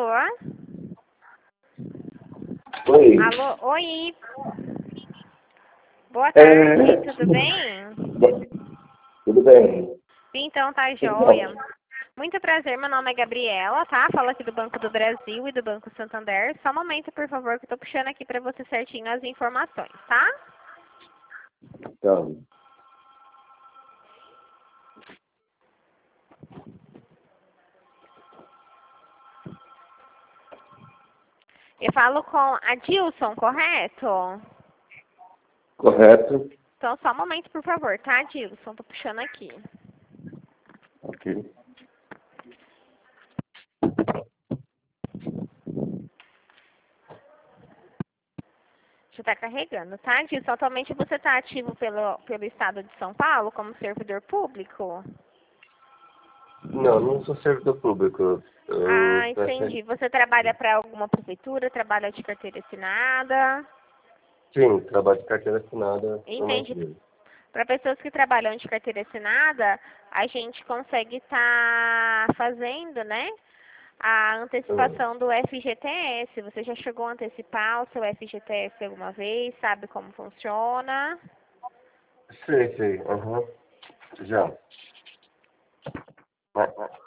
Alô? Oi. Alô? Oi. Boa tarde, tudo bem? Tudo bem. Então, tá Então, joia. Muito prazer, meu nome é Gabriela, tá? Falo aqui do Banco do Brasil e do Banco Santander. Só um momento, por favor, que eu tô puxando aqui pra você certinho as informações, tá? então, Eu falo com a Dilson, correto? correto. Então, só um momento, por favor, tá, Dilson? Tô puxando aqui. Ok. Já tá carregando, tá, Dilson? Atualmente você tá ativo pelo estado de São Paulo como servidor público? Não, não sou servidor público. Ah, Eu presto... entendi. Você trabalha para alguma prefeitura? Trabalha de carteira assinada? Sim, trabalho de carteira assinada numa Entendi. empresa. Para pessoas que trabalham de carteira assinada, a gente consegue estar fazendo, né, a Ah, antecipação do FGTS. Você já chegou a antecipar o seu FGTS alguma vez? Sabe como funciona? sei. Aham. Já.